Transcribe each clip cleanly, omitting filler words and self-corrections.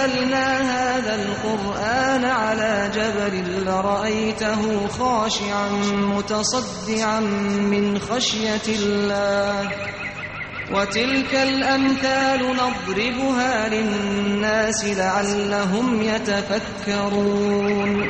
أنزلنا هذا القرآن على جبل لرأيته خاشعا متصدعا من خشية الله وتلك الأمثال نضربها للناس لعلهم يتفكرون.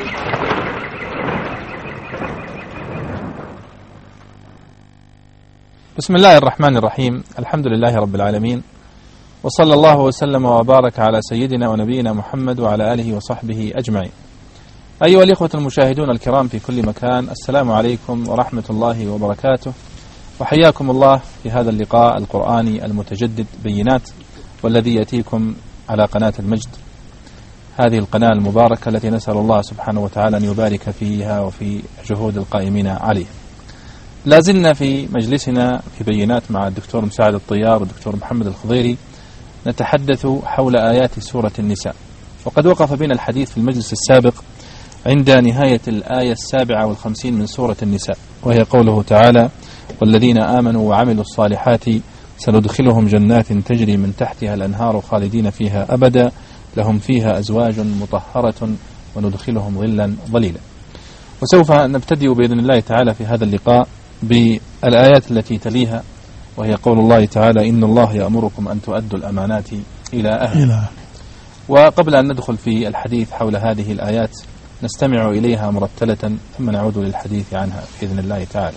بسم الله الرحمن الرحيم. الحمد لله رب العالمين، وصلى الله وسلم وبارك على سيدنا ونبينا محمد وعلى آله وصحبه أجمعين. أيها الإخوة المشاهدون الكرام في كل مكان، السلام عليكم ورحمة الله وبركاته، وحياكم الله في هذا اللقاء القرآني المتجدد بينات، والذي يأتيكم على قناة المجد، هذه القناة المباركة التي نسأل الله سبحانه وتعالى أن يبارك فيها وفي جهود القائمين عليه. لازلنا في مجلسنا في بينات مع الدكتور مساعد الطيار والدكتور محمد الخضيري نتحدث حول آيات سورة النساء، وقد وقف بنا الحديث في المجلس السابق عند نهاية الآية 57 من سورة النساء، وهي قوله تعالى: والذين آمنوا وعملوا الصالحات سندخلهم جنات تجري من تحتها الأنهار خالدين فيها أبدا لهم فيها أزواج مطهرة وندخلهم ظلا ظليلا. وسوف نبتدئ بإذن الله تعالى في هذا اللقاء بالآيات التي تليها، وهي قول الله تعالى: إن الله يأمركم أن تؤدوا الأمانات إلى أهلها. وقبل أن ندخل في الحديث حول هذه الآيات نستمع إليها مرتلة ثم نعود للحديث عنها بإذن الله تعالى.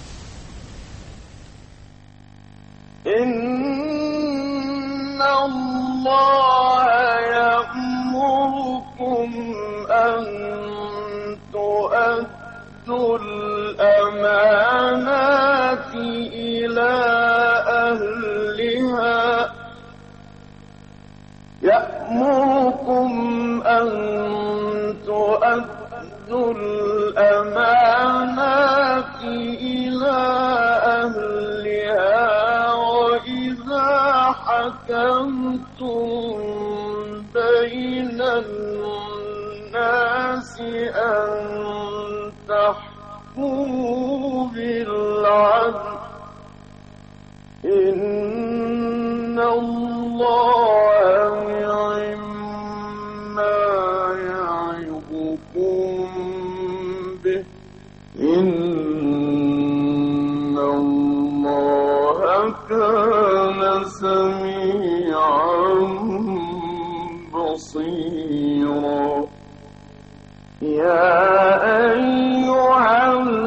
إن الله يأمركم أن تؤدوا الأمانات إلى أهلها يأمركم أن تؤدوا الأمانات إلى أهلها وإذا حكمتم بين الناس أن تحكموا بالعدل إن الله نعما يعظكم به إن الله كان سميعا بصيرا. يا أيها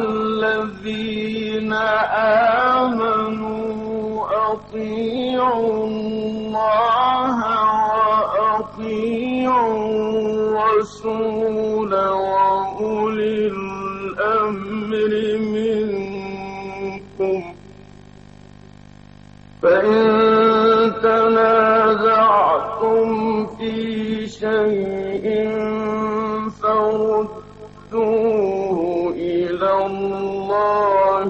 الذين آمنوا أطيعوا الله وأطيعوا الرسول وأولي الأمر منكم، فإن تنازعتم في شيء فردوه إلى الله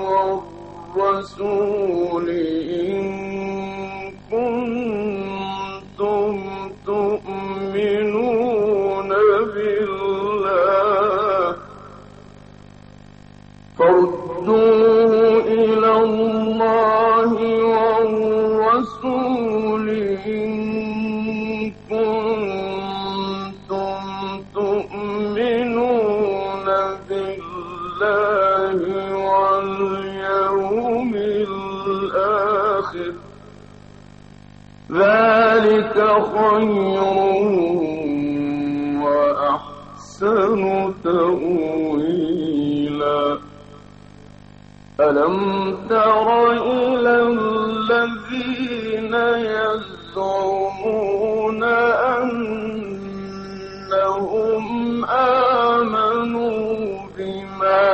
والرسول إن كنتم تؤمنون بالله فردوه إلى الله والرسول إن كنتم تؤمنون بالله واليوم الآخر ذلك خير وأحسن تأويلا. ألم تر إلى الذين يزعمون أنهم آمنوا بما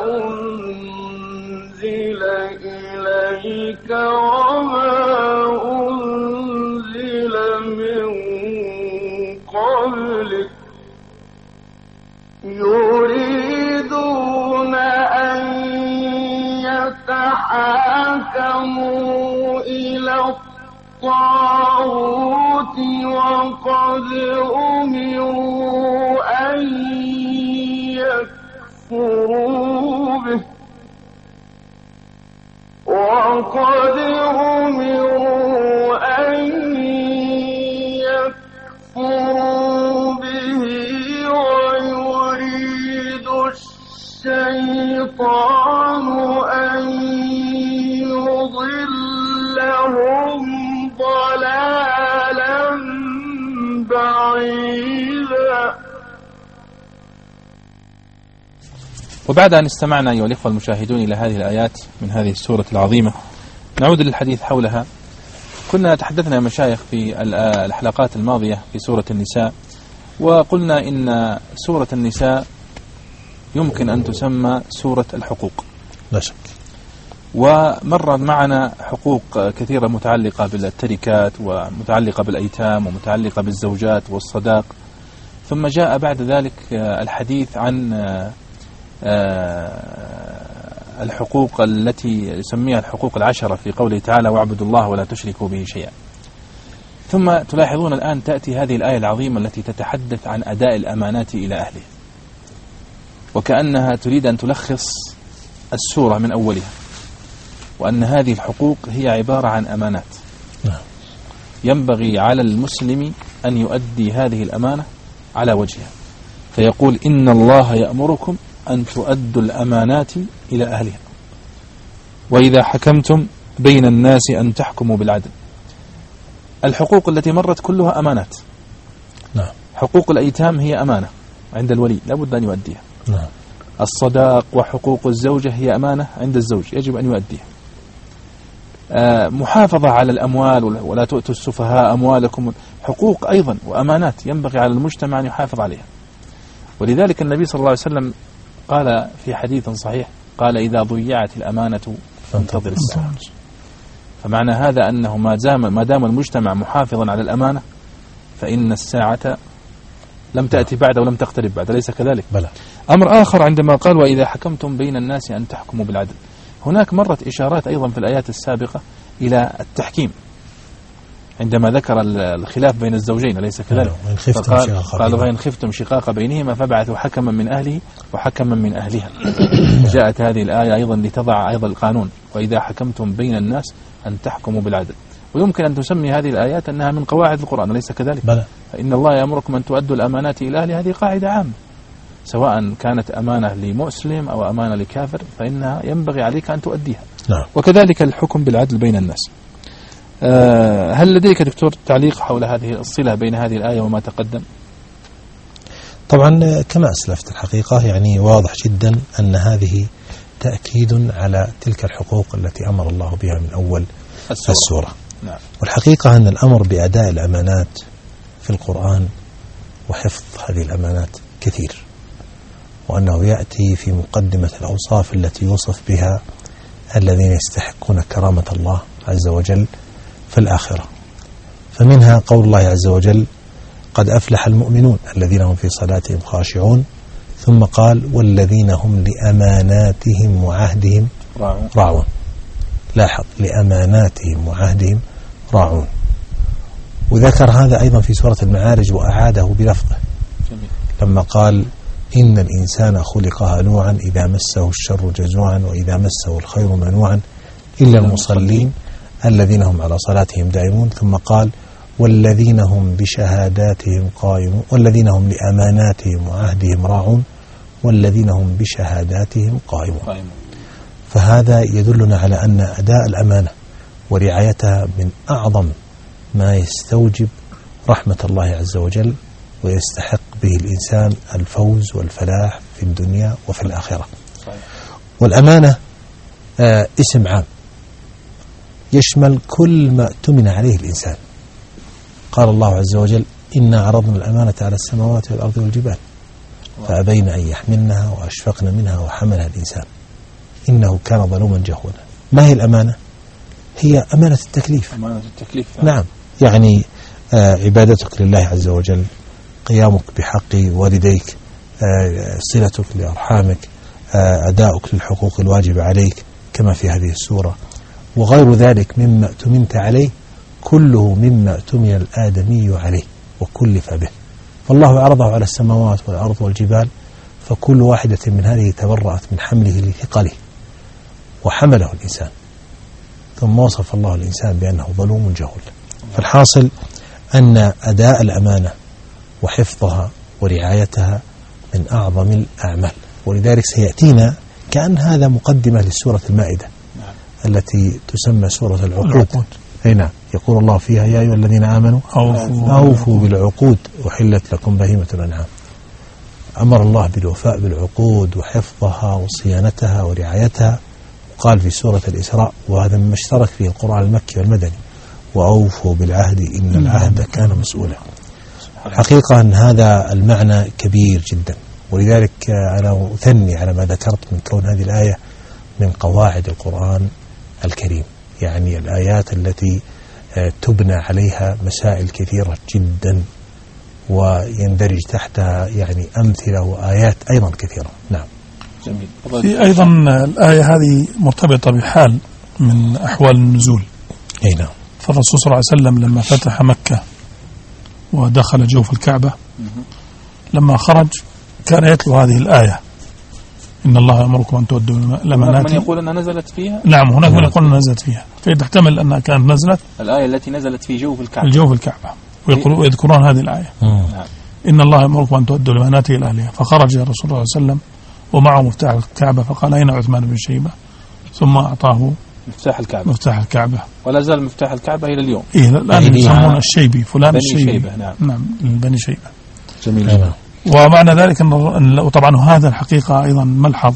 أنزل إليك وما أنزل من قبلك يريدون أن يتحاكموا إلى الطاغوت وقد أمروا أن يكفروا به وقد أمروا أن يكفروا به ويريد الشيطان أن يضلهم ضلالا بعيدا. وبعد أن استمعنا أيها الإخوة المشاهدون إلى هذه الآيات من هذه السورة العظيمة، نعود للحديث حولها. كنا تحدثنا يا مشايخ في الحلقات الماضية في سورة النساء، وقلنا إن سورة النساء يمكن أن تسمى سورة الحقوق لا شك، ومر معنا حقوق كثيرة متعلقة بالتركات ومتعلقة بالأيتام ومتعلقة بالزوجات والصداق، ثم جاء بعد ذلك الحديث عن الحقوق التي يسميها الحقوق العشرة في قوله تعالى واعبدوا الله ولا تشركوا به شيئا. ثم تلاحظون الآن تأتي هذه الآية العظيمة التي تتحدث عن أداء الأمانات إلى أهله، وكأنها تريد أن تلخص السورة من أولها، وأن هذه الحقوق هي عبارة عن أمانات ينبغي على المسلم أن يؤدي هذه الأمانة على وجهها، فيقول إن الله يأمركم أن تؤدوا الأمانات إلى أهلها وإذا حكمتم بين الناس أن تحكموا بالعدل. الحقوق التي مرت كلها أمانات. نعم. حقوق الأيتام هي أمانة عند الولي لا بد أن يؤديها. نعم. الصداق وحقوق الزوجة هي أمانة عند الزوج يجب أن يؤديها. محافظة على الأموال ولا تؤتوا السفهاء أموالكم، حقوق أيضا وأمانات ينبغي على المجتمع أن يحافظ عليها. ولذلك النبي صلى الله عليه وسلم قال في حديث صحيح، قال إذا ضيعت الأمانة فانتظر الساعة. فمعنى هذا أنه ما دام المجتمع محافظا على الأمانة فإن الساعة لم تأتي بعد ولم تقترب بعد، ليس كذلك؟ بلى. أمر آخر عندما قال وإذا حكمتم بين الناس أن تحكموا بالعدل، هناك مرت إشارات أيضا في الآيات السابقة إلى التحكيم عندما ذكر الخلاف بين الزوجين، أليس كذلك؟ قال وإن خفتم شقاق بينهما فابعثوا حكما من أهله وحكما من أهلها. جاءت هذه الآية أيضا لتضع أيضا القانون وإذا حكمتم بين الناس أن تحكموا بالعدل. ويمكن أن تسمي هذه الآيات أنها من قواعد القرآن، أليس كذلك؟ بلى. فإن الله يأمركم أن تؤدوا الأمانات إلى أهلها، هذه قاعدة عامة، سواء كانت أمانة لمسلم أو أمانة لكافر فإنها ينبغي عليك أن تؤديها. نعم. وكذلك الحكم بالعدل بين الناس. هل لديك دكتور تعليق حول هذه الصلة بين هذه الآية وما تقدم؟ طبعا كما أسلفت الحقيقة يعني واضح جدا أن هذه تأكيد على تلك الحقوق التي أمر الله بها من أول السورة. نعم. والحقيقة أن الأمر بأداء الأمانات في القرآن وحفظ هذه الأمانات كثير، وأنه يأتي في مقدمة الأوصاف التي يوصف بها الذين يستحقون كرامة الله عز وجل في الآخرة. فمنها قول الله عز وجل قد أفلح المؤمنون الذين هم في صلاتهم خاشعون، ثم قال والذين هم لأماناتهم وعهدهم راعون. لاحظ لأماناتهم وعهدهم راعون. وذكر هذا أيضا في سورة المعارج وأعاده بلفظه لما قال إن الإنسان خلق هلوعا إذا مسه الشر جزوعا وإذا مسه الخير منوعا إلا المصلين الذين هم على صلاتهم دائمون. ثم قال والذين هم بشهاداتهم قائمون والذين هم لأماناتهم وعهدهم راعون والذين هم بشهاداتهم قائمون. فهذا يدلنا على أن أداء الأمانة ورعايتها من أعظم ما يستوجب رحمة الله عز وجل ويستحق به الإنسان الفوز والفلاح في الدنيا وفي الآخرة. والأمانة اسم عام يشمل كل ما اؤتمن عليه الإنسان. قال الله عز وجل إنا عرضنا الأمانة على السماوات والأرض والجبال فأبين أن يحملنها وأشفقن منها وحملها الإنسان إنه كان ظلوما جهولا. ما هي الأمانة؟ هي أمانة التكليف. أمانة التكليف. نعم، يعني عبادتك لله عز وجل، قيامك بحق والديك، صلتك لأرحامك، أداؤك للحقوق الواجبة عليك كما في هذه السورة، وغير ذلك مما اؤتمنت عليه كله مما اؤتمن الآدمي عليه وكلف به. فالله عرضه على السماوات والأرض والجبال، فكل واحدة من هذه تبرأت من حمله لثقله وحمله الإنسان، ثم وصف الله الإنسان بأنه ظلوم جهول. فالحاصل أن أداء الأمانة وحفظها ورعايتها من أعظم الأعمال. ولذلك سيأتينا كأن هذا مقدمة للسورة المائدة التي تسمى سورة العقود. أي نعم، يقول الله فيها: يا أيها الذين آمنوا أوفوا بالعقود أحلت لكم بهيمة الأنعام. أمر الله بالوفاء بالعقود وحفظها وصيانتها ورعايتها. قال في سورة الإسراء، وهذا مما اشترك فيه القرآن المكي والمدني: وأوفوا بالعهد إن العهد كان مسؤولا. حقيقة أن هذا المعنى كبير جدا، ولذلك أنا أثني على ما ذكرت من كون هذه الآية من قواعد القرآن الكريم، يعني الآيات التي تبنى عليها مسائل كثيرة جدا ويندرج تحتها يعني أمثلة وآيات أيضا كثيرة. نعم. جميل. في أيضا الآية هذه مرتبطة بحال من أحوال النزول. أي نعم. فالرسول صلى الله عليه وسلم لما فتح مكة ودخل جوف الكعبة، لما خرج كان يتلو هذه الآية: إن الله يأمركم أن تؤدوا الأمانات. من يقول أنها نزلت فيها؟ نعم، هناك من يقول أنها نزلت فيها، فتحتمل أنها كانت نزلت الآية التي نزلت في جوف الكعبة. الجوف الكعبة، ويذكرون هذه الآية: إن الله يأمركم أن تؤدوا الأمانات إلى أهلها. فخرج الرسول صلى الله عليه وسلم ومعه مفتاح الكعبة، فقال: أين عثمان بن شيبة؟ ثم أعطاه مفتاح الكعبة. ولا زال مفتاح الكعبة إلى اليوم. إيه، الآن يسمون الشيبي، فلان الشيبي. نعم، بني شيبة. جميل جدا. ومعنى ذلك أن طبعا هذا الحقيقة أيضا ملحظ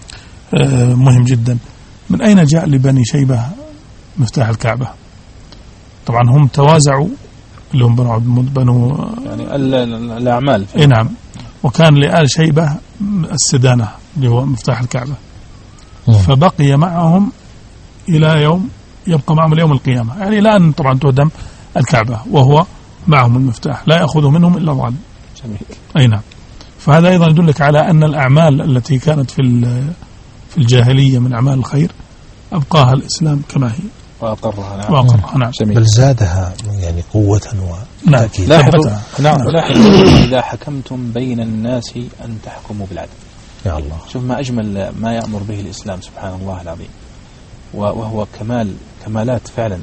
مهم جدا: من أين جاء لبني شيبة مفتاح الكعبة؟ طبعا هم توازعوا، اللي هم بنو يعني الأعمال. إيه نعم. وكان لآل شيبة السدانة اللي هو مفتاح الكعبة، فبقي معهم إلى يوم يبقى معهم اليوم القيامة، يعني لا أن طبعا تهدم الكعبة وهو معهم المفتاح، لا يأخذ منهم إلا الظالم. جميل. أي نعم. فهذا أيضا يدلك على أن الأعمال التي كانت في الجاهلية من أعمال الخير أبقاها الإسلام كما هي وأقرها. نعم. بل زادها يعني قوة وتأكيد. لاحظوا إذا حكمتم بين الناس أن تحكموا بالعدل. يا الله، شوف ما أجمل ما يأمر به الإسلام سبحان الله العظيم، وهو كمالات فعلا.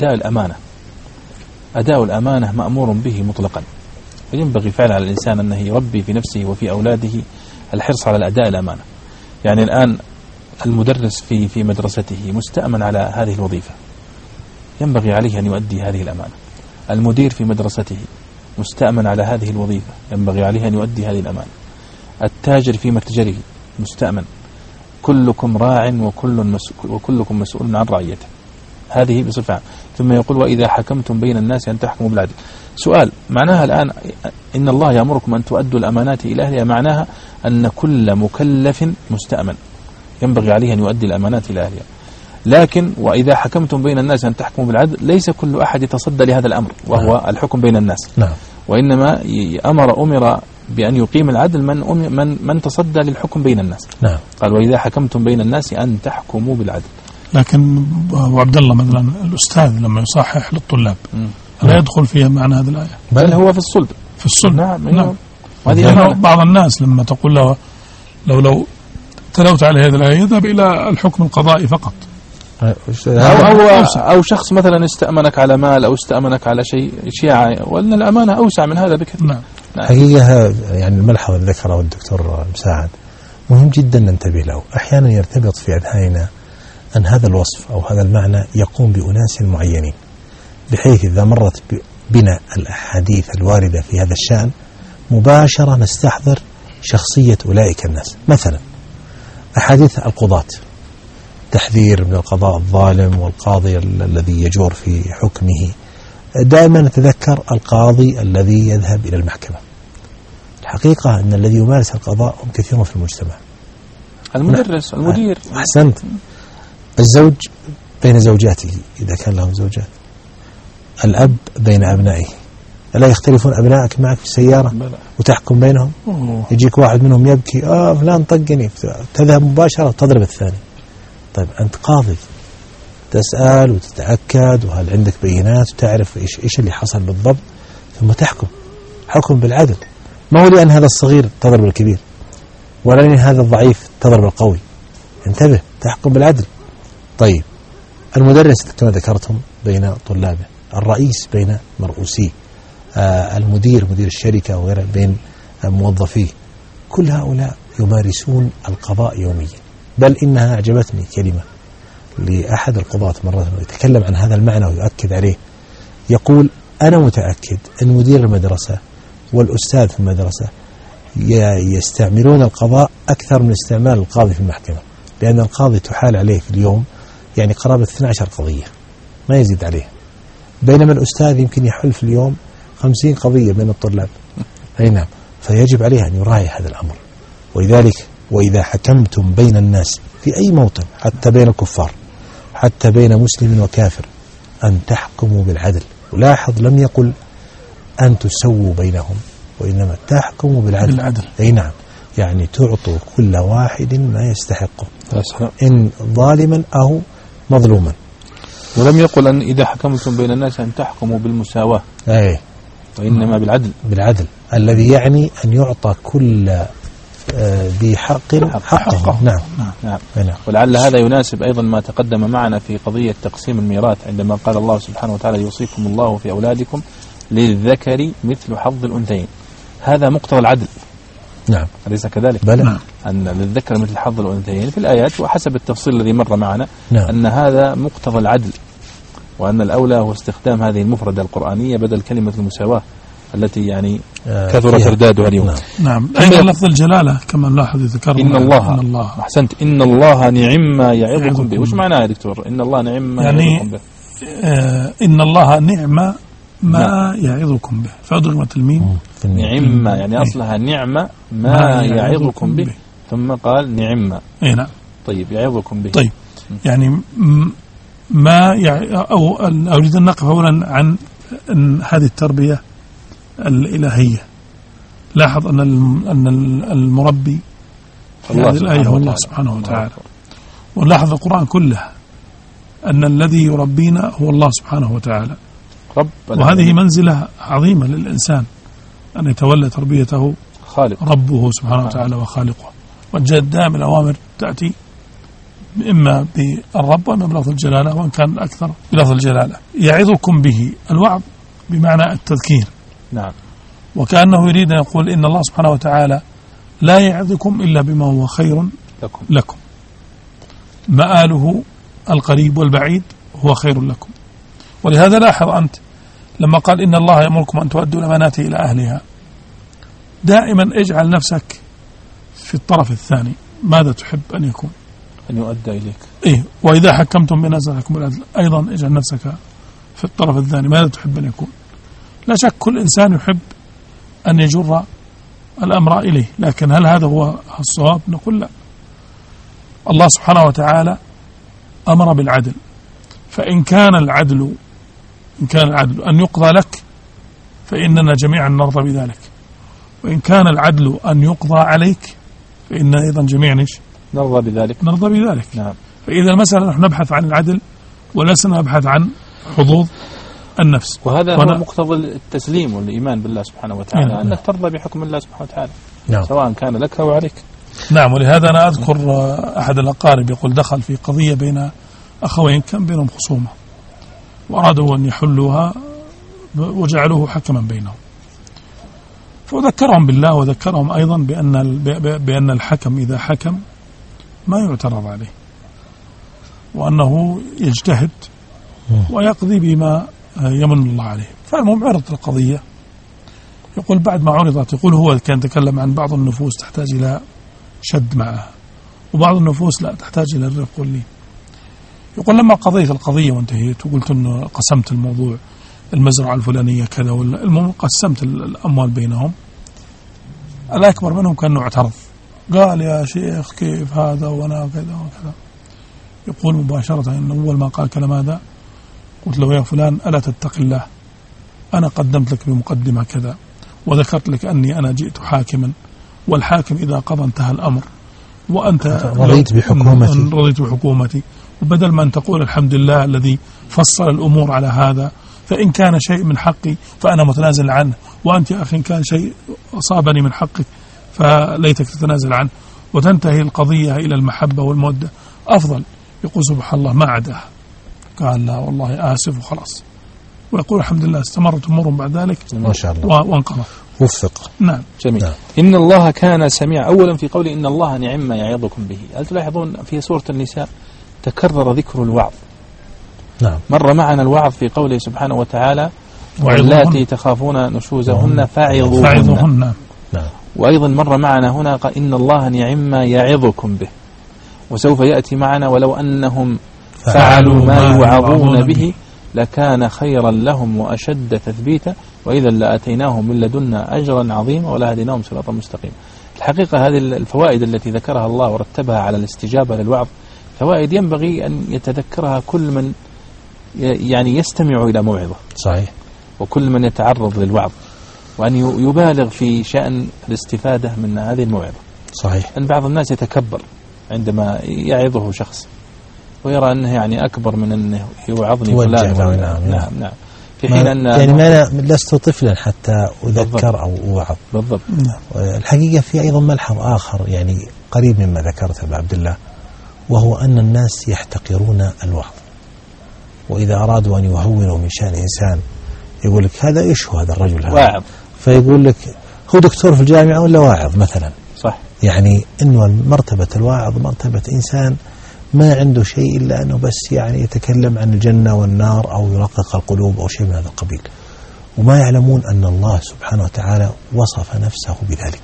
أداء الأمانة مأمور به مطلقا، وينبغي فعلا على الإنسان أنه يربي في نفسه وفي أولاده الحرص على الأداء الأمانة. يعني الآن المدرس في مدرسته مستأمن على هذه الوظيفة، ينبغي عليه أن يؤدي هذه الأمانة. المدير في مدرسته مستأمن على هذه الوظيفة، ينبغي عليه أن يؤدي هذه الأمانة. التاجر في متجره مستأمن. كلكم راع وكلكم مسؤول عن رعيته. هذه بصفة. ثم يقول: وإذا حكمتم بين الناس أن تحكموا بالعدل. سؤال: معناها الآن إن الله يأمركم أن تؤدوا الأمانات إلى أهلها، معناها أن كل مكلف مستأمن ينبغي عليه أن يؤدي الأمانات إلى أهلها. لكن وإذا حكمتم بين الناس أن تحكموا بالعدل، ليس كل أحد يتصدى لهذا الأمر وهو الحكم بين الناس. نعم. وإنما أمر بأن يقيم العدل من تصدى للحكم بين الناس. نعم. قال: وإذا حكمتم بين الناس أن تحكموا بالعدل. لكن أبو عبد الله مثلا الأستاذ لما يصحح للطلاب لا يدخل فيها معنى هذه الآية، بل هو في الصلب. نعم. وهذه بعض الناس لما تقول له لو تلوت على هذه الآية يذهب إلى الحكم القضائي فقط، أو شخص مثلا استأمنك على مال أو استأمنك على شيء، وأن الأمانة أوسع من هذا بكثير. نعم. حقيقة يعني الملحظ اللي ذكره الدكتور مساعد مهم جدا ننتبه له. أحيانا يرتبط في أذهاننا أن هذا الوصف أو هذا المعنى يقوم بأناس معينين، بحيث إذا مرت بنا الأحاديث الواردة في هذا الشأن مباشرة نستحضر شخصية أولئك الناس. مثلا أحاديث القضاة، تحذير من القضاء الظالم والقاضي الذي يجور في حكمه. دائما نتذكر القاضي الذي يذهب إلى المحكمة. الحقيقة أن الذي يمارس القضاء هم كثيرون في المجتمع. المدرس، المدير. أحسنت. الزوج بين زوجاته إذا كان لهم زوجات، الأب بين أبنائه. ألا يختلفون أبنائك معك في السيارة وتحكم بينهم؟ يجيك واحد منهم يبكي: فلان طقني، تذهب مباشرة تضرب الثاني. طيب أنت قاضي، تسأل وتتأكد وهل عندك بينات وتعرف إيش اللي حصل بالضبط، ثم تحكم حكم بالعدل. ما هو لأن هذا الصغير تضرب الكبير، ولا لأن هذا الضعيف تضرب القوي. انتبه، تحكم بالعدل. طيب المدرس كما ذكرتم بين طلابه، الرئيس بين مرؤوسيه، المدير مدير الشركة وغيره بين موظفيه. كل هؤلاء يمارسون القضاء يوميا. بل إنها أعجبتني كلمة لأحد القضاة مرة يتكلم عن هذا المعنى ويؤكد عليه. يقول: أنا متأكد أن مدير المدرسة والأستاذ في المدرسة يستعملون القضاء أكثر من استعمال القاضي في المحكمة، لأن القاضي تحال عليه في اليوم يعني قرابة 12 قضية ما يزيد عليه، بينما الأستاذ يمكن يحل في اليوم 50 قضية بين الطلاب. أي نعم. فيجب عليه أن يراعي هذا الأمر. ولذلك وإذا حكمتم بين الناس في أي موطن، حتى بين الكفار، حتى بين مسلم وكافر، أن تحكموا بالعدل. ولاحظ لم يقل أن تسووا بينهم، وإنما تحكموا بالعدل. أي نعم. يعني تعطوا كل واحد ما يستحقه، إن ظالما أو مظلوما. ولم يقل أن إذا حكمتم بين الناس أن تحكموا بالمساواة، أي، وإنما بالعدل الذي يعني أن يعطى كل ذي حقه. نعم. ولعل هذا يناسب أيضا ما تقدم معنا في قضية تقسيم الميراث، عندما قال الله سبحانه وتعالى: يوصيكم الله في أولادكم للذكر مثل حظ الأنثيين. هذا مقتضى العدل. نعم. أليس كذلك؟ بلى. أن للذكر مثل حظ الأنثيين في الآيات، وحسب التفصيل الذي مر معنا. نعم. أن هذا مقتضى العدل، وأن الأولى هو استخدام هذه المفردة القرآنية بدل كلمة المساواة التي يعني كثر تردادها اليوم. نعم. أيضا لفظ الجلالة كما نلاحظ يذكر إن الله. أحسنت. إن الله نعم ما يعظكم به. وش معناه يا دكتور إن الله نعم ما يعظكم به؟ إن الله نعم ما يعظكم به، فأدغمت الميم نعم، يعني أصلها نعم ما يعظكم به، ثم قال نعم. أي نعم. طيب يعظكم به. طيب يعني ما أو أريد أن نقف أولا عن هذه التربية الإلهية. لاحظ أن المربي في هذه الآية هو الله سبحانه وتعالى، ونلاحظ القرآن كله أن الذي يربينا هو الله سبحانه وتعالى. وهذه منزلة عظيمة للإنسان أن يتولى تربيته ربه سبحانه وتعالى وخالقه. وجد دائما الأوامر تأتي إما بالرب وإما بلفظ الجلالة، وإن كان أكثر بلفظ الجلالة. يعظكم به، الوعظ بمعنى التذكير. نعم. وكأنه يريد أن يقول إن الله سبحانه وتعالى لا يعظكم إلا بما هو خير لكم. مآله القريب والبعيد هو خير لكم. ولهذا لاحظ أنت لما قال إن الله يأمركم أن تؤدوا الأمانات إلى أهلها، دائما اجعل نفسك في الطرف الثاني. ماذا تحب أن يكون؟ أن يؤدى إليك. إيه. وإذا حكمتم بين أزواجكم بالعدل، أيضا اجعل نفسك في الطرف الثاني. ماذا تحب أن يكون؟ لا شك كل إنسان يحب أن يجر الأمر إليه، لكن هل هذا هو الصواب؟ نقول لا. الله سبحانه وتعالى أمر بالعدل، فإن كان العدل أن يقضى لك فإننا جميعا نرضى بذلك، وإن كان العدل أن يقضى عليك فإننا أيضا جميعا نرضى بذلك. نعم. فإذا المسألة نحن نبحث عن العدل ولسنا نبحث عن حظوظ النفس، وهذا هو مقتضى التسليم والإيمان بالله سبحانه وتعالى. أنك ترضى بحكم الله سبحانه وتعالى. نعم. سواء كان لك أو عليك. نعم. ولهذا أنا أذكر أحد الأقارب يقول دخل في قضية بين أخوين كان بينهم خصومة، وأرادوا أن يحلوها وجعلوه حكما بينهم، فذكرهم بالله وذكرهم أيضا بأن الحكم إذا حكم ما يعترض عليه، وأنه يجتهد ويقضي بما يمن الله عليه. فالمهم عرض القضية، يقول بعد ما عرضت يقول هو كان يتكلم عن بعض النفوس تحتاج إلى شد معها، وبعض النفوس لا تحتاج إلى الرفق واللين. يقول لما قضيت القضية وانتهيت وقلت أنه قسمت الموضوع المزرعة الفلانية كذا، المهم قسمت الأموال بينهم، الأكبر منهم كان اعترض، قال يا شيخ كيف هذا وأنا كذا وكذا. يقول مباشرة إن أول ما قال كلام هذا قلت له يا فلان ألا تتق الله، أنا قدمت لك بمقدمة كذا وذكرت لك أني أنا جئت حاكما، والحاكم إذا قضى انتهى الأمر، وأنت رضيت بحكومتي، وبدل ما أن تقول الحمد لله الذي فصل الأمور على هذا، فإن كان شيء من حقي فأنا متنازل عنه، وأنت يا أخي إن كان شيء أصابني من حقك فليتك تتنازل عنه، وتنتهي القضية إلى المحبة والمودة أفضل. يقول سبحان الله ما عداها، قال لا والله آسف وخلاص. ويقول الحمد لله استمرت أمورهم بعد ذلك ما شاء الله وانقضى. وفق. نعم جميل. نعم. إن الله كان سميعا. أولا في قوله إن الله نعم ما يعظكم به، هل تلاحظون في سورة النساء تكرر ذكر الوعظ؟ نعم. مر معنا الوعظ في قوله سبحانه وتعالى واللاتي تخافون نشوزهن فاعظوهن. نعم. وأيضا مر معنا هنا قال إن الله نعم ما يعظكم به، وسوف يأتي معنا ولو أنهم فعلوا ما يوعظون به لكان خيرا لهم وأشد تثبيتا وإذا لآتيناهم من لدنا أجرا عظيما ولهديناهم صراطا مستقيما. الحقيقة هذه الفوائد التي ذكرها الله ورتبها على الاستجابة للوعظ فوائد ينبغي أن يتذكرها كل من يعني يستمع إلى موعظة، صحيح، وكل من يتعرض للوعظ، وأن يبالغ في شأن الاستفادة من هذه الموعظة. صحيح. أن بعض الناس يتكبر عندما يعظه شخص ويرى أنه يعني أكبر من أنه يوعظني فلان. نعم. في حين أن يعني ما أنا لست طفلا حتى أذكر أو أوعظ. بالضبط. الحقيقة في أيضا ملحظ آخر يعني قريب مما ذكرت أبا عبد الله، وهو أن الناس يحتقرون الوعظ، وإذا أرادوا أن يهونوا من شأن إنسان يقول لك هذا إيش هو هذا الرجل هذا واعظ، فيقول لك هو دكتور في الجامعة ولا واعظ مثلا. صح. يعني إنه مرتبة الواعظ مرتبة إنسان ما عنده شيء إلا أنه بس يعني يتكلم عن الجنة والنار أو يرقق القلوب أو شيء من هذا القبيل، وما يعلمون أن الله سبحانه وتعالى وصف نفسه بذلك.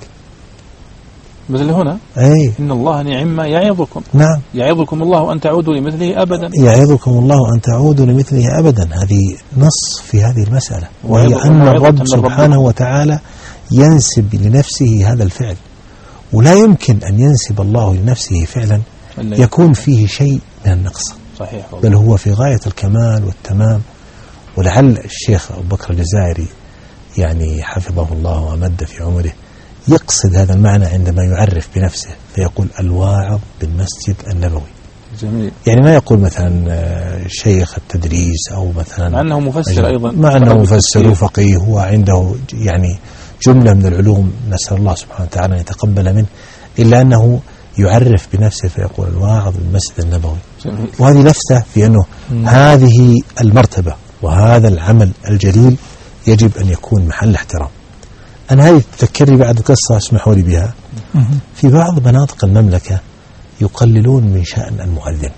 مثل هنا أي إن الله نعم ما يعظكم. نعم. يعظكم الله أن تعودوا لمثله أبدا. يعظكم الله أن تعودوا لمثله أبدا، هذه نص في هذه المسألة، وهي أن الرب سبحانه وتعالى ينسب لنفسه هذا الفعل، ولا يمكن أن ينسب الله لنفسه فعلا يكون فيه شيء من النقص. صحيح. بل هو في غاية الكمال والتمام. ولعل الشيخ أبو بكر الجزائري يعني حفظه الله وأمد في عمره يقصد هذا المعنى عندما يعرف بنفسه فيقول الواعظ بالمسجد النبوي. جميل. يعني ما يقول مثلا شيخ التدريس أو مثلا مع أنه مفسر أيضا، مع أنه مفسر وفقيه، هو عنده يعني جملة من العلوم نسأل الله سبحانه وتعالى أن يتقبل منه، إلا أنه يعرف بنفسه فيقول الواعظ بالمسجد النبوي. جميل. وهذه نفسه في أنه هذه المرتبة وهذا العمل الجليل يجب أن يكون محل احترام. أنا هذه تذكرني بعد قصة اسمحوا لي بها. في بعض مناطق المملكة يقللون من شأن المؤذن،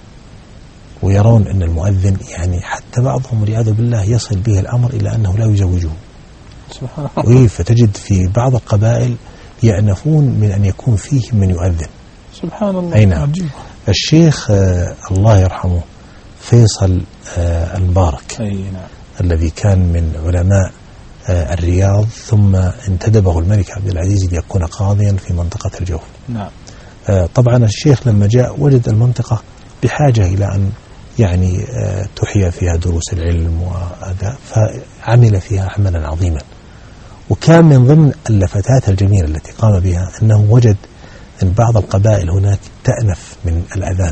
ويرون أن المؤذن يعني حتى بعضهم والعياذ بالله يصل به الأمر إلى أنه لا يزوجه. سبحان الله. فتجد في بعض القبائل يأنفون من أن يكون فيه من يؤذن. سبحان الله. أي نعم. الشيخ الله يرحمه فيصل المبارك، أي نعم، الذي كان من علماء الرياض ثم انتدبه الملك عبد العزيز ليكون قاضيا في منطقة الجوف. نعم. طبعا الشيخ لما جاء وجد المنطقة بحاجة إلى أن يعني تحيا فيها دروس العلم وهذا، فعمل فيها عملا عظيما. وكان من ضمن اللفتات الجميلة التي قام بها أنه وجد أن بعض القبائل هناك تأنف من الأذان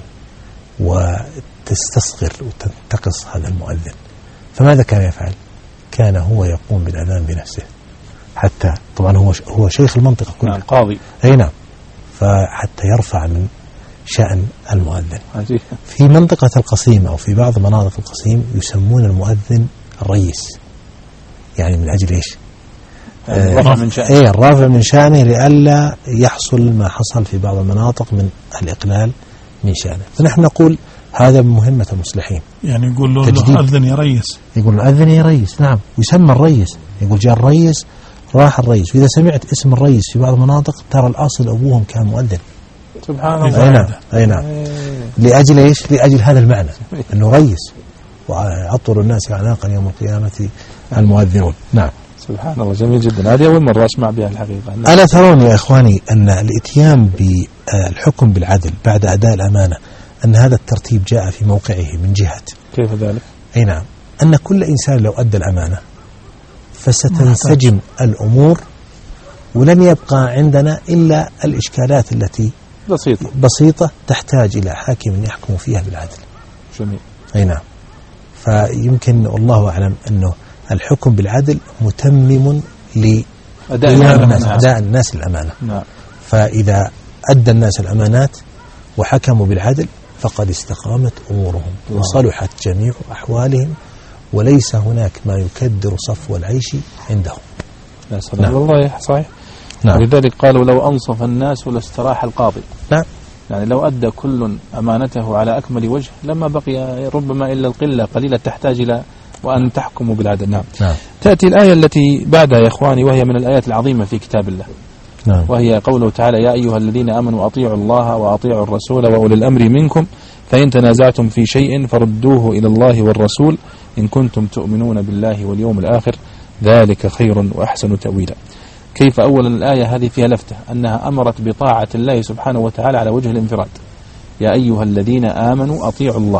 وتستصغر وتنتقص هذا المؤذن، فماذا كان يفعل؟ كان هو يقوم بالأذان بنفسه، حتى طبعا هو شيخ المنطقة كلها. نعم، قاضي. أي نعم. فحتى يرفع من شأن المؤذن. عجيب. في منطقة القصيم أو في بعض مناطق القصيم يسمون المؤذن الريس، يعني من أجل إيش؟ الرافع من شأنه. إيه، الرافع من شأنه لئلا يحصل ما حصل في بعض المناطق من الإقلال من شأنه. فنحن نقول هذا من مهمة المصلحين. يعني يقول له أذن يا ريس، يقول أذن يا ريس. نعم، يسمى الريس، يقول جاء الريس راح الريس. وإذا سمعت اسم الريس في بعض المناطق ترى الأصل أبوهم كان مؤذن. سبحان الله. أي نعم. أي نعم. لأجل إيش؟ لأجل هذا المعنى أنه ريس، وعطر الناس أعناقا يوم القيامة المؤذنون. نعم. سبحان الله. جميل جدا. هذه أول مرة أسمع بها الحقيقة. ألا ترون يا إخواني أن الإتيان بالحكم بالعدل بعد أداء الأمانة أن هذا الترتيب جاء في موقعه من جهة كيف ذلك؟ أي نعم، أن كل إنسان لو أدى الأمانة فستنسجم الأمور ولن يبقى عندنا إلا الإشكالات التي بسيطة تحتاج إلى حاكم يحكم فيها بالعدل. جميل. أي نعم. فيمكن والله أعلم أنه الحكم بالعدل متمم لأداء الناس الأمانة. نعم. فإذا أدى الناس الأمانات وحكموا بالعدل فقد استقامت أمورهم وصلحت جميع أحوالهم وليس هناك ما يكدر صفو العيش عندهم. نعم. والله صحيح. نعم. ولذلك قالوا لو أنصف الناس لاستراح القاضي. نعم. يعني لو أدى كل أمانته على أكمل وجه لما بقي ربما إلا القلة قليلة تحتاج إلى وأن تحكموا بالعدل. نعم. نعم. تأتي الآية التي بعدها يا إخواني وهي من الآيات العظيمة في كتاب الله. نعم. وهي قوله تعالى يا أيها الذين آمنوا أطيعوا الله وأطيعوا الرسول وأولي الأمر منكم فإن تنازعتم في شيء فردوه إلى الله والرسول إن كنتم تؤمنون بالله واليوم الآخر ذلك خير وأحسن تأويلا. كيف أولا الآية هذه فيها لفتة أنها أمرت بطاعة الله سبحانه وتعالى على وجه الانفراد. يا أيها الذين آمنوا أطيعوا الله.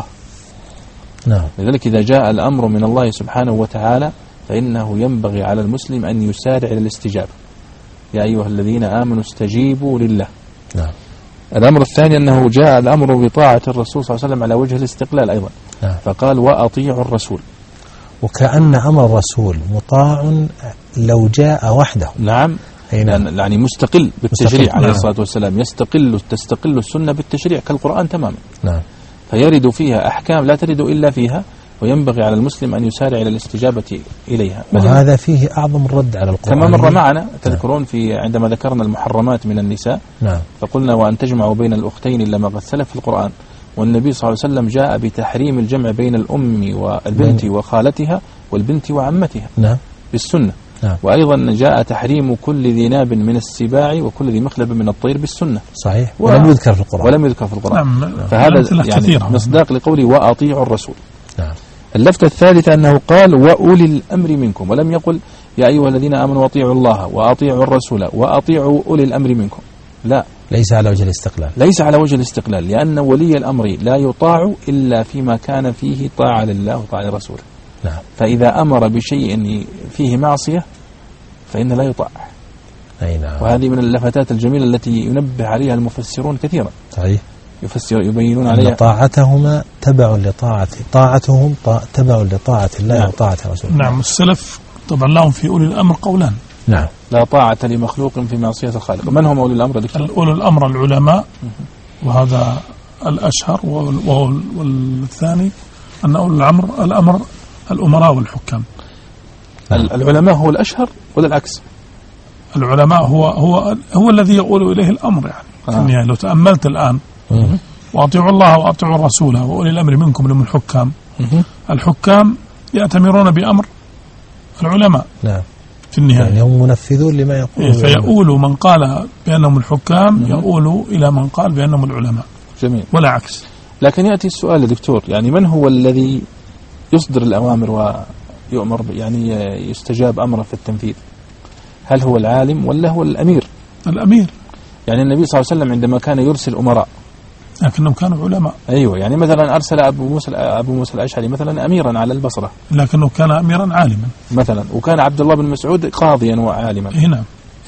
نعم. لذلك إذا جاء الأمر من الله سبحانه وتعالى فإنه ينبغي على المسلم أن يسارع إلى الاستجابة. يا أيها الذين آمنوا استجيبوا لله. نعم. الأمر الثاني أنه جاء الأمر بطاعة الرسول صلى الله عليه وسلم على وجه الاستقلال أيضا. نعم. فقال وأطيعوا الرسول. وكأن أمر الرسول مطاع لو جاء وحده. نعم. يعني مستقل بالتشريع عليه الصلاة والسلام تستقل السنة بالتشريع كالقرآن تماما. نعم. فيرد فيها أحكام لا ترد إلا فيها وينبغي على المسلم أن يسارع إلى الاستجابة إليها. وهذا فيه أعظم الرد على القرآن. كما مر معنا تذكرون في عندما ذكرنا المحرمات من النساء. نعم. فقلنا وأن تجمعوا بين الأختين إلا ما قد سلف في القرآن. والنبي صلى الله عليه وسلم جاء بتحريم الجمع بين الأم والبنت وخالتها والبنت وعمتها. نعم. بالسنة. نعم. وأيضا جاء تحريم كل ذي ناب من السباع وكل ذي مخلب من الطير بالسنة. صحيح. ولم يذكر في القرآن. نعم. فهذا يعني مصداق لقوله وأطيعوا الرسول. نعم. اللفتة الثالثة أنه قال وأولي الأمر منكم ولم يقل يا أيها الذين آمنوا أطيعوا الله وأطيعوا الرسول وأطيعوا أولي الأمر منكم. لا، ليس على وجه الاستقلال. ليس على وجه الاستقلال لأن ولي الأمر لا يطاع إلا فيما كان فيه طاعة لله وطاعة لرسوله. نعم. فإذا أمر بشيء فيه معصية فإن لا يطاع. أي نعم. وهذه من اللفتات الجميلة التي ينبه عليها المفسرون كثيرا. صحيح. يبينون عليها طاعتهما تبع لطاعة طاعتهم تبع لطاعة الله. نعم. وطاعة رسوله. نعم. السلف طبعا لهم في أولي الأمر قولان. نعم. لا طاعة لمخلوق في معصية الخالق. من هم أولي الأمر؟ أولي الأمر العلماء وهذا الأشهر والثاني أن أولي الأمر الأمراء والحكام. العلماء هو الأشهر ولا العكس؟ العلماء هو الذي يقول إليه الأمر يعني. يعني لو تأملت الآن وأطيعوا الله وأطيعوا الرسول وأولي الأمر منكم لهم الحكام. الحكام يأتمرون بأمر العلماء. نعم. في النهاية يعني هم منفذون لما يقول. فيقول من قال بأنهم الحكام يقول إلى من قال بأنهم العلماء. جميل. ولا عكس. لكن يأتي السؤال يا دكتور يعني من هو الذي يصدر الأوامر ويؤمر يعني يستجاب أمره في التنفيذ؟ هل هو العالم ولا هو الأمير؟ الأمير. يعني النبي صلى الله عليه وسلم عندما كان يرسل أمراء لكنهم كانوا علماء. أيوة. يعني مثلا أرسل أبو موسى الأشعري مثلا أميرا على البصرة لكنه كان أميرا عالما مثلا. وكان عبد الله بن مسعود قاضيا وعالما. هنا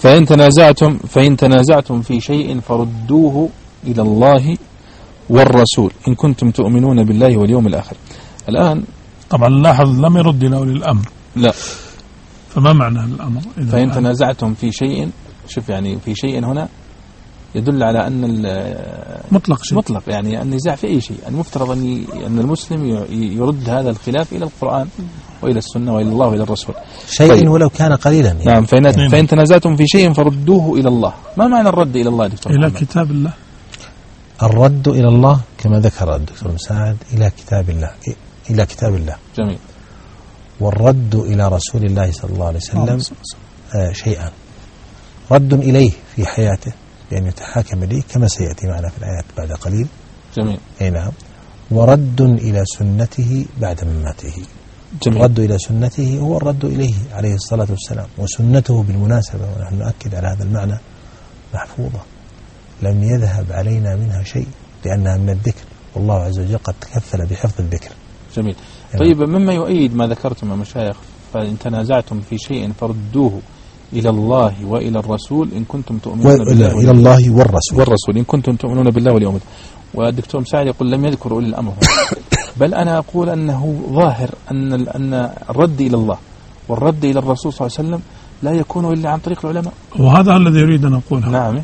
فإن تنازعتم في شيء فردوه إلى الله والرسول إن كنتم تؤمنون بالله واليوم الآخر. الآن طبعا لاحظ لم يرد إلى أولي الأمر. لا. فما معنى الأمر؟ فإن تنازعتم في شيء شوف يعني في شيء هنا يدل على أن مطلق شيء. مطلق يعني النزاع في أي شيء. المفترض أن المسلم يرد هذا الخلاف إلى القرآن وإلى السنة وإلى الله وإلى الرسول. شيء طيب. ولو كان قليلا يعني. نعم. فإن تنازعتم في شيء فردوه إلى الله. ما معنى الرد إلى الله دكتور؟ إلى كتاب الله. الرد إلى الله كما ذكر الدكتور مساعد إلى كتاب الله. إلى كتاب الله. جميل. والرد إلى رسول الله صلى الله عليه وسلم شيئان. رد إليه في حياته بأن يتحاكم إليه كما سيأتي معنا في الآيات بعد قليل. جميل. أي نعم. ورد إلى سنته بعد مماته. جميل. الرد إلى سنته هو الرد إليه عليه الصلاة والسلام. وسنته بالمناسبة ونحن نؤكد على هذا المعنى محفوظة لم يذهب علينا منها شيء لأنها من الذكر والله عز وجل قد تكفل بحفظ الذكر. جميل. طيب مما يؤيد ما ذكرتم يا مشايخ فإن تنازعتم في شيء فردوه إلى الله وإلى الرسول إن كنتم تؤمنون بالله إلى الله والرسول إن كنتم تؤمنون بالله واليوم الآخر. والدكتور مساعد يقول لم يذكر أولي الأمر بل أنا أقول أنه ظاهر أن الرد إلى الله والرد إلى الرسول صلى الله عليه وسلم لا يكون إلا عن طريق العلماء. وهذا الذي يريد أن أقوله. نعم.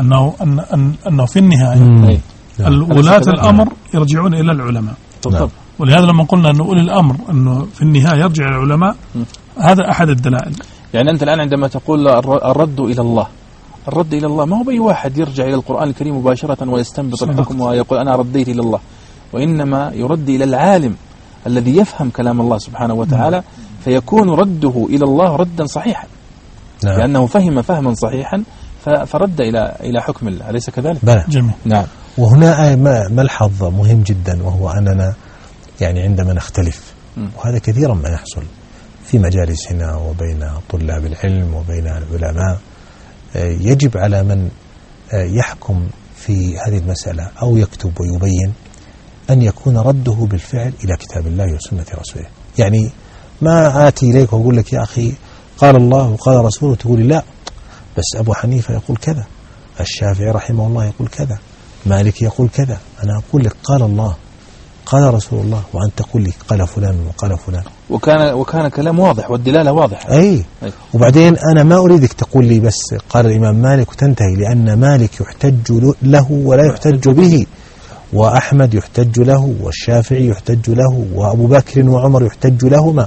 أنه في النهاية ولاة الأمر يرجعون إلى العلماء. طب ولهذا لما قلنا أنه أولي الأمر أنه في النهاية يرجع إلى العلماء، هذا أحد الدلائل. يعني أنت الآن عندما تقول الرد إلى الله، الرد إلى الله ما هو بأي واحد يرجع إلى القرآن الكريم مباشرة ويستنبط الحكم ويقول أنا رديت إلى الله، وإنما يرد إلى العالم الذي يفهم كلام الله سبحانه وتعالى، فيكون رده إلى الله ردا صحيحا. نعم. لأنه فهم فهما صحيحا فرد إلى حكم الله، أليس كذلك؟ جميل. نعم. وهنا ملحظ مهم جدا، وهو أننا يعني عندما نختلف، وهذا كثيرا ما يحصل في مجالسنا وبين طلاب العلم وبين العلماء، يجب على من يحكم في هذه المسألة أو يكتب ويبين أن يكون رده بالفعل إلى كتاب الله وسنة رسوله. يعني ما آتي إليك وأقول لك يا أخي قال الله وقال رسوله تقول لي لا، بس أبو حنيفة يقول كذا، الشافعي رحمه الله يقول كذا، مالك يقول كذا. أنا أقول لك قال الله قال رسول الله، وأنت تقول لي قال فلان وقال فلان، وكان كلام واضح والدلالة واضحة. أي. وبعدين أنا ما أريدك تقول لي بس قال الإمام مالك وتنتهي، لأن مالك يحتج له ولا يحتج به، وأحمد يحتج له، والشافعي يحتج له، وأبو بكر وعمر يحتج لهما،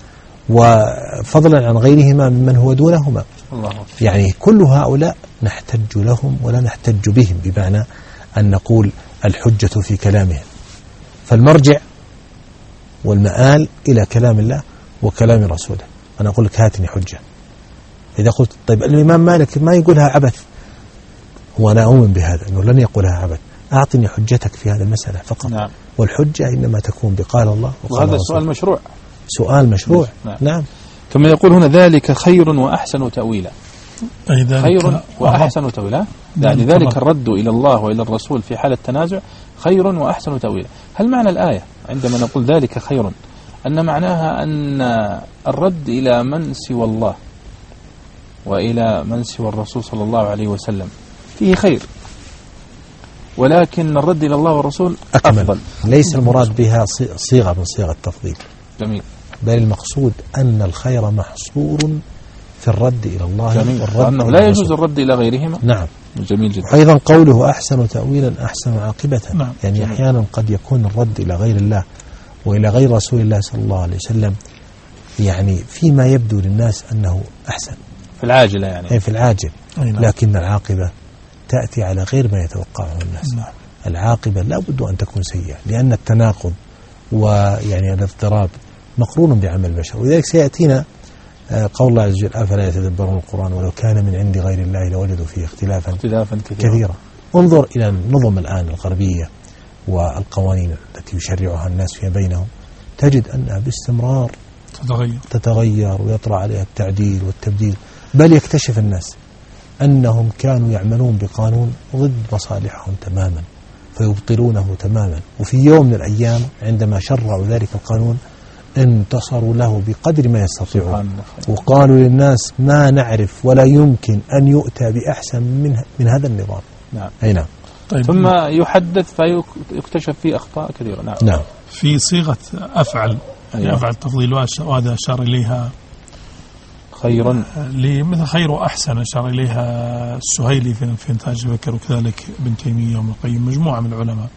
وفضلا عن غيرهما ممن هو دونهما. الله. يعني كل هؤلاء نحتج لهم ولا نحتج بهم، بمعنى أن نقول الحجة في كلامهم. فالمرجع والمآل إلى كلام الله وكلام رسوله. أنا أقول لك هاتني حجة. إذا قلت طيب الإمام مالك ما يقولها عبث، وأنا أؤمن بهذا أنه لن يقولها عبث، أعطني حجتك في هذه المسألة فقط. نعم. والحجة إنما تكون بقال الله وقال وهذا رسوله. سؤال مشروع. سؤال مشروع. نعم. كما يقول هنا ذلك خير وأحسن تأويلا. خير وأحسن تأويلا، يعني ذلك الرد إلى الله وإلى الرسول في حالة التنازع خير وأحسن تأويلا. هل معنى الآية عندما نقول ذلك خير أن معناها أن الرد إلى من سوى الله وإلى من سوى الرسول صلى الله عليه وسلم فيه خير، ولكن الرد إلى الله والرسول أفضل؟ ليس المراد بها صيغة من صيغ التفضيل. جميل. بل المقصود أن الخير محصور في الرد إلى الله والرد أنه لا يجوز الرد إلى غيرهما. نعم. جميل جدا. أيضا قوله أحسن تأويلا أحسن عاقبة. نعم. يعني أحيانا قد يكون الرد إلى غير الله وإلى غير رسول الله صلى الله عليه وسلم يعني فيما يبدو للناس أنه أحسن في العاجلة، يعني في العاجل، لكن العاقبة تأتي على غير ما يتوقعه الناس. نعم. العاقبة لا بد أن تكون سيئة، لأن التناقض ويعني الاضطراب مقرون بعمل البشر. ولذلك سيأتينا قول الله عز وجل أفلا يتدبرون القرآن ولو كان من عند غير الله لوجدوا فيه اختلافا كثيرا. انظر إلى النظم الآن الغربية والقوانين التي يشرعها الناس فيما بينهم، تجد أنها باستمرار تتغير ويطرأ عليها التعديل والتبديل، بل يكتشف الناس أنهم كانوا يعملون بقانون ضد مصالحهم تماما فيبطلونه تماما، وفي يوم من الأيام عندما شرعوا ذلك القانون انتصروا له بقدر ما يستطيعون، وقالوا للناس ما نعرف ولا يمكن أن يؤتى بأحسن من هذا النظام. نعم. أي نعم. طيب. ثم يحدث فيكتشف فيه أخطاء كثيرة. نعم. نعم. في صيغة أفعل، أفعل تفضيل، وهذا أشار إليها خيرا مثل خير وأحسن، أشار إليها السهيلي في إنتاج بكر، وكذلك ابن تيمية وابن القيم، مجموعة من العلماء،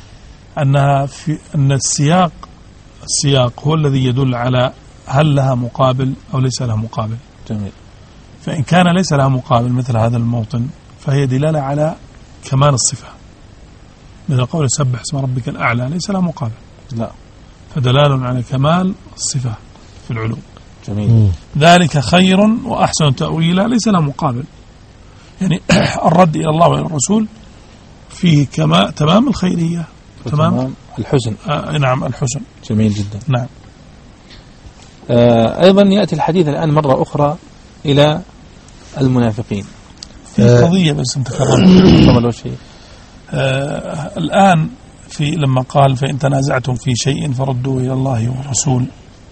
أن السياق هو الذي يدل على هل لها مقابل أو ليس لها مقابل. جميل. فإن كان ليس لها مقابل مثل هذا الموطن فهي دلالة على كمال الصفة، مثل قول سبح اسم ربك الأعلى ليس لها مقابل، لا، فدلال على كمال الصفة في العلوم. جميل. ذلك خير وأحسن تأويلا ليس لها مقابل، يعني الرد إلى الله وإلى الرسول فيه تمام الخيرية، تمام الحسن. نعم، الحسن. جميل جدا. نعم. أيضا يأتي الحديث الآن مرة أخرى إلى المنافقين في قضية بس انتكررت شيء. الآن لما قال فإن تنازعتم في شيء فردوا إلى الله والرسول،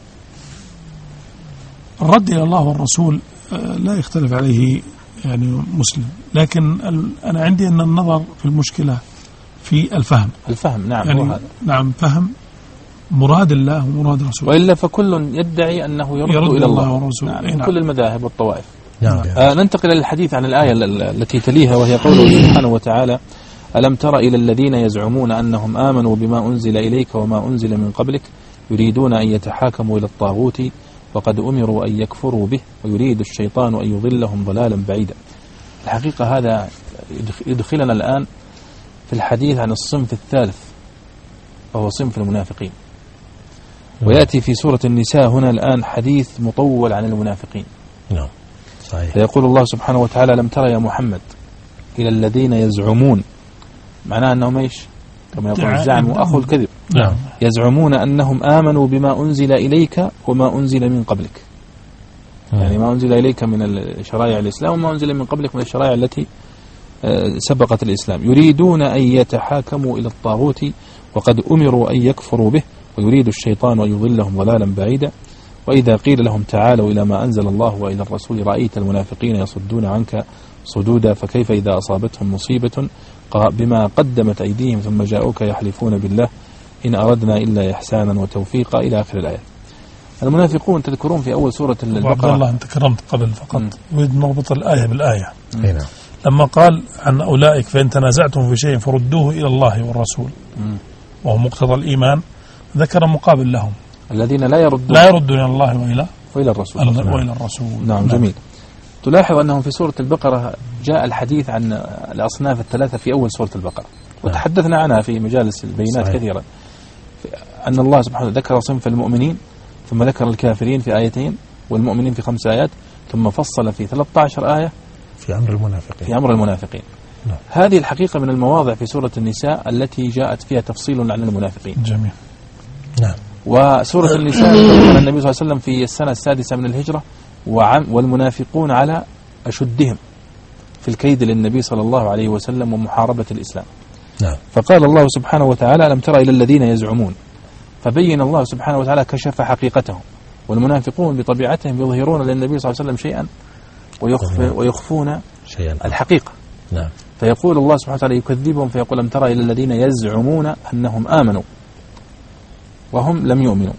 الرد إلى الله والرسول لا يختلف عليه يعني مسلم، لكن أنا عندي أن النظر في المشكلة في الفهم. نعم. يعني نعم، فهم مراد الله ومراد رسوله، وإلا فكل يدعي أنه يرد إلى الله ورسوله. نعم. كل المذاهب والطوائف. نعم. ننتقل إلى الحديث عن الآية التي تليها، وهي قوله سبحانه وتعالى ألم تر إلى الذين يزعمون أنهم آمنوا بما أنزل إليك وما أنزل من قبلك يريدون أن يتحاكموا إلى الطاغوت وقد أمروا أن يكفروا به ويريد الشيطان أن يضلهم ضلالا بعيدا. الحقيقة هذا يدخلنا الآن في الحديث عن الصنف الثالث وهو صنف المنافقين. ويأتي في سورة النساء هنا الآن حديث مطول عن المنافقين. نعم صحيح. فيقول الله سبحانه وتعالى لم تر يا محمد إلى الذين يزعمون، معناه أنهم إيش؟ كما يقول الزعم أخو الكذب. نعم. يزعمون أنهم آمنوا بما أنزل إليك وما أنزل من قبلك. يعني ما أنزل إليك من الشرائع الإسلام وما أنزل من قبلك من الشرائع التي سبقت الإسلام. يريدون أن يتحاكموا إلى الطاغوت وقد أمروا أن يكفروا به ويريد الشيطان أن يضلهم ضلالا بعيدا. وإذا قيل لهم تعالوا إلى ما أنزل الله وإلى الرسول رأيت المنافقين يصدون عنك صدودا فكيف إذا أصابتهم مصيبة بما قدمت أيديهم ثم جاءوك يحلفون بالله إن أردنا إلا إحسانا وتوفيقا إلى آخر الآية. المنافقون تذكرون في أول سورة البقرة. عبد الله أنت كرمت قبل فقط أريد نربط الآية بالآية. نعم. لما قال عن أولئك فإن تنازعتم في شيء فردوه إلى الله والرسول وهو مقتضى الإيمان، ذكر مقابل لهم الذين لا يردون إلى الله وإلى الرسول. وإلى الرسول. نعم جميل. تلاحظ أنهم في سورة البقرة جاء الحديث عن الأصناف الثلاثة في أول سورة البقرة وتحدثنا عنها في مجالس البينات كثيرا، أن الله سبحانه ذكر صنف المؤمنين ثم ذكر الكافرين في آيتين والمؤمنين في 5 آيات ثم فصل في 13 آية في أمر المنافقين. نعم. هذه الحقيقة من المواضع في سورة النساء التي جاءت فيها تفصيل عن المنافقين. جميل. نعم. وسورة النساء كان النبي صلى الله عليه وسلم في السنة السادسة من الهجرة والمنافقون على أشدهم في الكيد للنبي صلى الله عليه وسلم ومحاربة الإسلام. نعم. فقال الله سبحانه وتعالى لم تر إلى الذين يزعمون، فبين الله سبحانه وتعالى كشف حقيقتهم. والمنافقون بطبيعتهم يظهرون للنبي صلى الله عليه وسلم شيئا ويخفون شيئا الحقيقة. نعم. فيقول الله سبحانه وتعالى يكذبهم فيقول لم تر إلى الذين يزعمون أنهم آمنوا وهم لم يؤمنوا.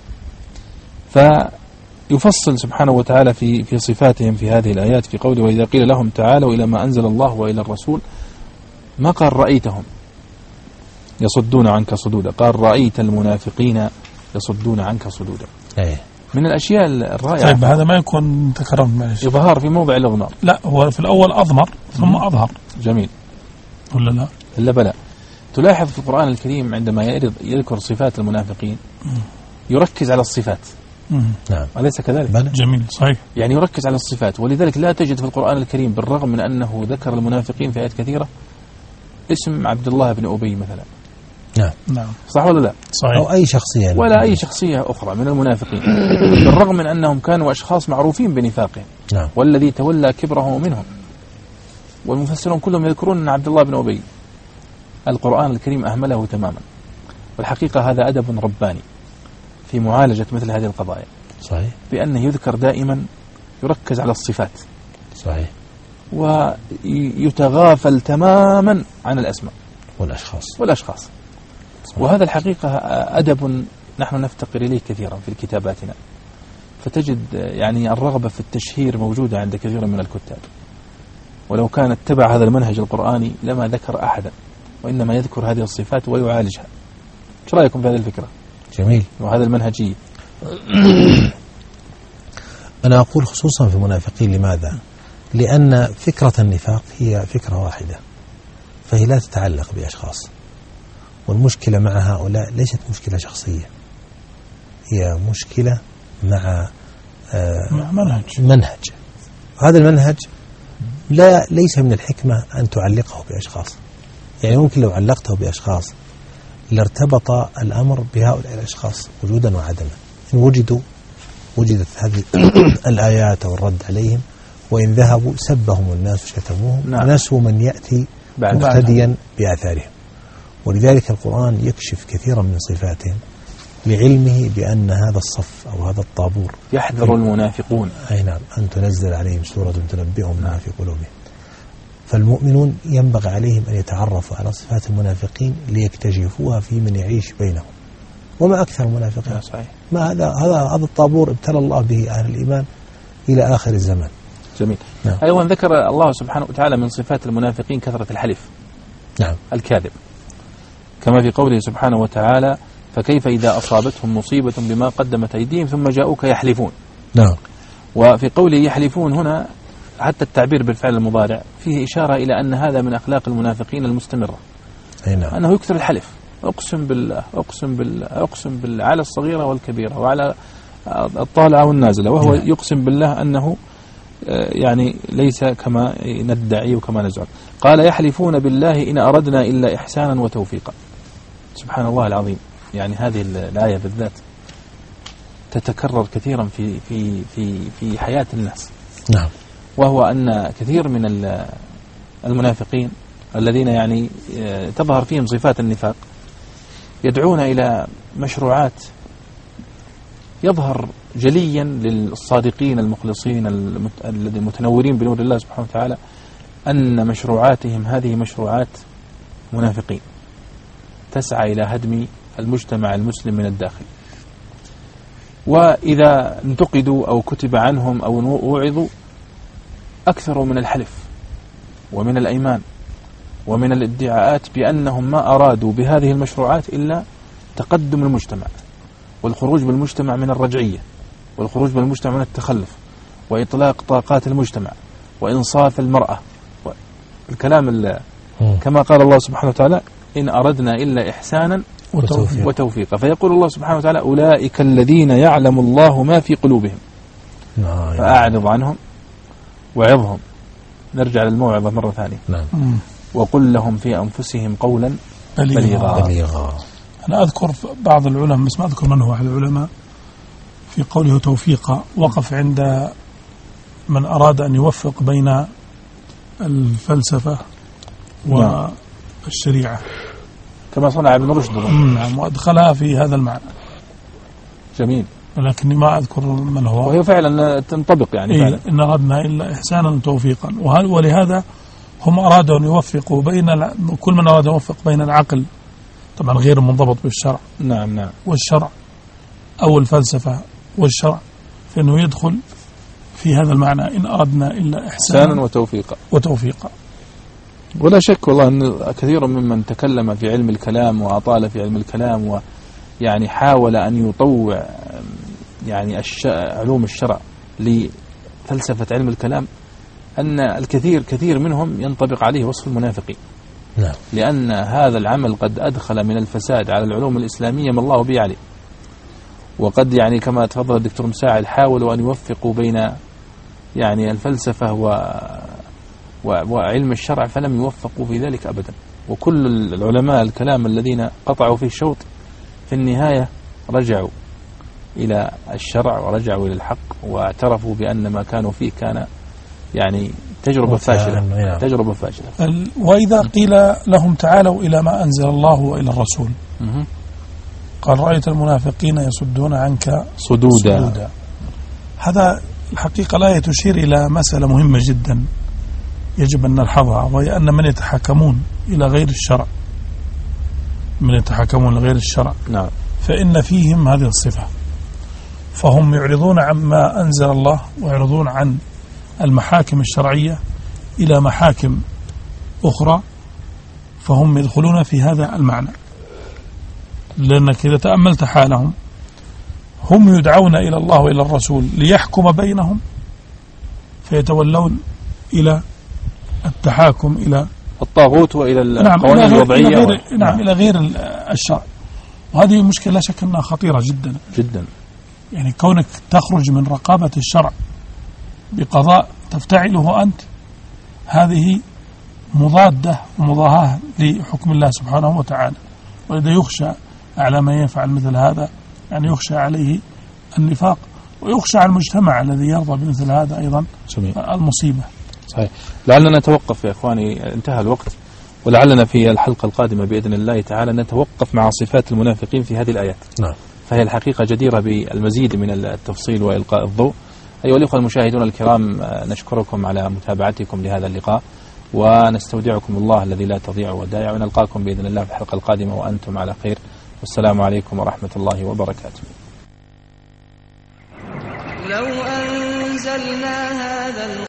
فيفصل سبحانه وتعالى في صفاتهم في هذه الآيات في قوله وإذا قيل لهم تعالوا إلى ما أنزل الله وإلى الرسول ما قال رأيتهم يصدون عنك صدودا، قال رأيت المنافقين يصدون عنك صدودا. من الأشياء الرائعة. طيب هذا ما يكون تكرم إظهار في موضع الإضمار؟ لا، هو في الأول أضمر ثم أظهر. جميل. ولا لا؟ إلا بلى. تلاحظ في القرآن الكريم عندما يذكر صفات المنافقين يركز على الصفات. نعم. أليس كذلك؟ جميل صحيح. يعني يركز على الصفات، ولذلك لا تجد في القرآن الكريم بالرغم من أنه ذكر المنافقين في آيات كثيرة اسم عبد الله بن أبي مثلا. نعم. صح ولا لا؟ صحيح. أو أي شخصية ولا أي شخصية أخرى من المنافقين بالرغم من أنهم كانوا أشخاص معروفين بنفاقهم. نعم. والذي تولى كبره منهم. والمفسرون كلهم يذكرون أن عبد الله بن أبي القرآن الكريم أهمله تماما. والحقيقة هذا أدب رباني في معالجة مثل هذه القضايا. صحيح. بأنه يذكر دائما يركز على الصفات. صحيح. ويتغافل تماما عن الأسماء والأشخاص. وهذا الحقيقة أدب نحن نفتقر إليه كثيرا في كتاباتنا، فتجد يعني الرغبة في التشهير موجودة عند كثير من الكتاب، ولو كان اتبع هذا المنهج القرآني لما ذكر أحدا، وإنما يذكر هذه الصفات ويعالجها. ايش رأيكم في هذه الفكرة؟ جميل. وهذا المنهجية. أنا أقول خصوصا في المنافقين. لماذا؟ لأن فكرة النفاق هي فكرة واحدة، فهي لا تتعلق بأشخاص، والمشكلة مع هؤلاء ليست مشكلة شخصية، هي مشكلة مع منهج. هذا المنهج ليس من الحكمة أن تعلقه بأشخاص. يعني ممكن لو علقته بأشخاص لارتبط الأمر بهؤلاء الأشخاص وجودا وعدما. إن وجدت هذه الآيات والرد عليهم، وإن ذهبوا سبهم الناس وشتموهم. نعم. ونسوا من يأتي مقتديا بآثارهم. ولذلك القرآن يكشف كثيرا من صفاتهم لعلمه بأن هذا الصف أو هذا الطابور يحذر المنافقون. أي نعم. أن تنزل عليهم سورة تنبئهم ما في قلوبهم. فالمؤمنون ينبغي عليهم أن يتعرفوا على صفات المنافقين ليكتشفوها في من يعيش بينهم. وما أكثر المنافقين. صحيح. ما هذا الطابور ابتلى الله به أهل الإيمان إلى آخر الزمان. جميل. نعم. أيضا ذكر الله سبحانه وتعالى من صفات المنافقين كثرة الحلف. نعم. الكاذب، كما في قوله سبحانه وتعالى: فكيف إذا أصابتهم مصيبة بما قدمت أيديهم ثم جاءوك يحلفون. نعم. وفي قوله يحلفون هنا حتى التعبير بالفعل المضارع فيه إشارة إلى أن هذا من أخلاق المنافقين المستمرة. نعم. أنه يكثر الحلف، أقسم بالله أقسم بالله أقسم بالله، على الصغيرة والكبيرة وعلى الطالعة والنازلة، وهو يقسم بالله أنه يعني ليس كما ندعي وكما نزعم. قال: يحلفون بالله إن أردنا إلا إحسانا وتوفيقا. سبحان الله العظيم، يعني هذه الآية بالذات تتكرر كثيرا في حياة الناس. نعم. وهو أن كثير من المنافقين الذين يعني تظهر فيهم صفات النفاق يدعون إلى مشروعات يظهر جليا للصادقين المخلصين الذين المتنورين بنور الله سبحانه وتعالى أن مشروعاتهم هذه مشروعات منافقين تسعى إلى هدم المجتمع المسلم من الداخل. وإذا انتقدوا أو كتب عنهم أو وعظوا أكثروا من الحلف ومن الأيمان ومن الادعاءات بأنهم ما أرادوا بهذه المشروعات إلا تقدم المجتمع والخروج بالمجتمع من الرجعية والخروج بالمجتمع من التخلف وإطلاق طاقات المجتمع وإنصاف المرأة. الكلام كما قال الله سبحانه وتعالى: إن أردنا إلا إحسانا وتوفيقا. فيقول الله سبحانه وتعالى: أولئك الذين يعلم الله ما في قلوبهم فأعرض عنهم وعظهم. نرجع للموعظة مرة ثانية. نعم. وقل لهم في أنفسهم قولا بليغا. أنا أذكر بعض العلماء، بس ما أذكر من هو أحد العلماء، في قوله توفيقا وقف عند من أراد أن يوفق بين الفلسفة والشريعة كما صنع ابن رشد. نعم، وأدخلها في هذا المعنى. جميل. ولكني ما أذكر من هو. وهي فعلا تنطبق يعني فعلا. إن أردنا إلا إحسانا وتوفيقا. ولهذا هم أرادوا أن يوفقوا بين كل من أراد يوفق بين العقل طبعا غير منضبط بالشرع. نعم. والشرع أو الفلسفة والشرع، فإنه يدخل في هذا المعنى: إن أردنا إلا إحسانا وتوفيقا. ولا شك والله أن كثير ممن تكلم في علم الكلام وأطال في علم الكلام ويعني حاول أن يطوع يعني علوم الشرع لفلسفة علم الكلام، أن كثير منهم ينطبق عليه وصف المنافقين. نعم. لأن هذا العمل قد أدخل من الفساد على العلوم الإسلامية ما الله به عليه. وقد يعني كما تفضل الدكتور مساعد حاولوا أن يوفقوا بين يعني الفلسفة وعلم الشرع فلم يوفقوا في ذلك أبدا. وكل العلماء الكلام الذين قطعوا فيه الشوط في النهاية رجعوا إلى الشرع ورجعوا إلى الحق واعترفوا بأن ما كانوا فيه كان يعني تجربة فاشلة. وإذا قيل لهم تعالوا إلى ما أنزل الله وإلى الرسول قال: رأيت المنافقين يصدون عنك صدودا. هذا الحقيقة لا تشير إلى مسألة مهمة جدا يجب أن نلحظها، وهي أن من يتحكمون إلى غير الشرع نعم. فإن فيهم هذه الصفة، فهم يعرضون عما أنزل الله ويعرضون عن المحاكم الشرعية إلى محاكم أخرى، فهم يدخلون في هذا المعنى. لأنك إذا تأملت حالهم هم يدعون إلى الله وإلى الرسول ليحكم بينهم، فيتولون إلى التحاكم إلى الطاغوت وإلى القوانين الوضعية إلى غير الشرع. وهذه مشكلة لا شك أنها خطيرة جدا جدا. يعني كونك تخرج من رقابة الشرع بقضاء تفتعله أنت، هذه مضادة ومضاهاة لحكم الله سبحانه وتعالى. وإذا يخشى على من يفعل مثل هذا يعني يخشى عليه النفاق، ويخشى على المجتمع الذي يرضى بمثل هذا أيضا المصيبة. صحيح. لعلنا نتوقف يا إخواني، انتهى الوقت، ولعلنا في الحلقة القادمة بإذن الله تعالى نتوقف مع صفات المنافقين في هذه الآيات. نعم. فهي الحقيقة جديرة بالمزيد من التفصيل وإلقاء الضوء. أيها الأخوة المشاهدون الكرام، نشكركم على متابعتكم لهذا اللقاء، ونستودعكم الله الذي لا تضيع ودائع، ونلقاكم بإذن الله في الحلقة القادمة وأنتم على خير، والسلام عليكم ورحمة الله وبركاته. لو أنزلنا هذا